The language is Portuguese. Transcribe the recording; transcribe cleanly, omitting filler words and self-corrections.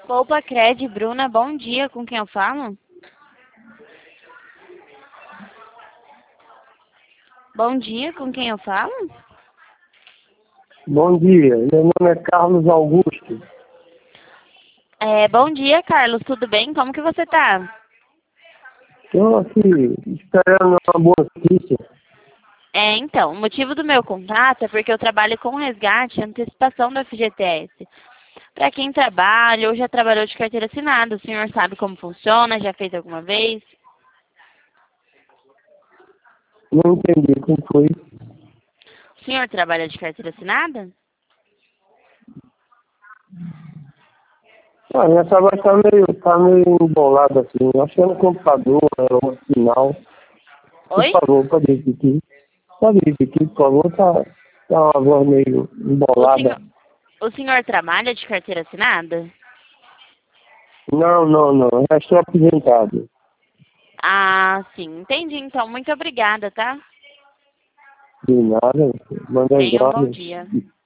Poupa Cred, Bruna, bom dia, com quem eu falo? Bom dia, com quem eu falo? Bom dia, meu nome é Carlos Augusto. Bom dia, Carlos, tudo bem? Como que você tá? Estou aqui esperando uma boa notícia. Então, o motivo do meu contato é porque eu trabalho com resgate e antecipação do FGTS. Para quem trabalha ou já trabalhou de carteira assinada, o senhor sabe como funciona? Já fez alguma vez? Não entendi como foi. O senhor trabalha de carteira assinada? Ah, minha trabalho tá meio embolado assim. Eu acho que é no computador, é um sinal. Por Oi? favor, pode repetir. Pode repetir, por favor, tá uma voz meio O senhor, embolada. o senhor trabalha de carteira assinada? Não, eu já estou aposentado. Ah, sim, entendi. Então, muito obrigada, tá? De nada, manda as Tenha um bom ordens. dia.